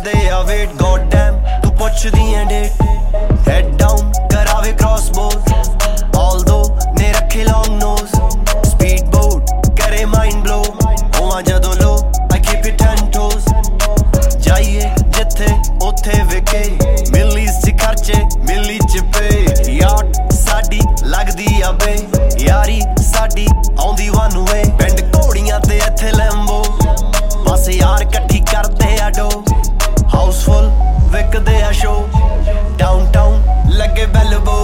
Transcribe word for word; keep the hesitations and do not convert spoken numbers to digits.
ਕਰਦੇ ਆ wait God dam ਤੂੰ ਪੁੱਛਦੀ ਐ ਡੇਟ ਹੈਡ ਡਾਊਨ ਕਰਾਵੇ ਕ੍ਰੋਸ ਬੋਰਡ ਆਲਦੋ ਨੇ ਰੱਖੇ ਲੌਂਗ ਨੋਜ਼ ਸਪੀਡ ਬੋਟ ਕਰੇ ਮਾਈਂਡ ਬਲੋ ਹੋਵਾਂ ਜਦੋਂ low I keep it ten toes ਜਾਈਏ ਜਿੱਥੇ ਉੱਥੇ ਵਿਕੇ ਮਿਲੀਜ਼ ਚ ਖਰਚੇ ਮਿਲੀ ਚ ਪੇ ਯਾਰ ਸਾਡੀ ਲੱਗਦੀ ਆ ਬੇ ਯਾਰੀ ਸਾਡੀ ਆਉਂਦੀ ਵਨ ਵੇ ਪਿੰਡ ਘੋੜੀਆਂ ਤੇ ਇੱਥੇ ਲੈਂਬੋ ਬਸ ਯਾਰ ਇਕੱਠੀ ਕਰਦੇ ਆ ਡੋ ਹਾਊਸਫੁੱਲ ਵਿਕਦੇ ਆ ਸ਼ੋ ਡਾਊਨ ਟਾਊਨ ਲੱਗੇ ਬੈਲ ਬੋ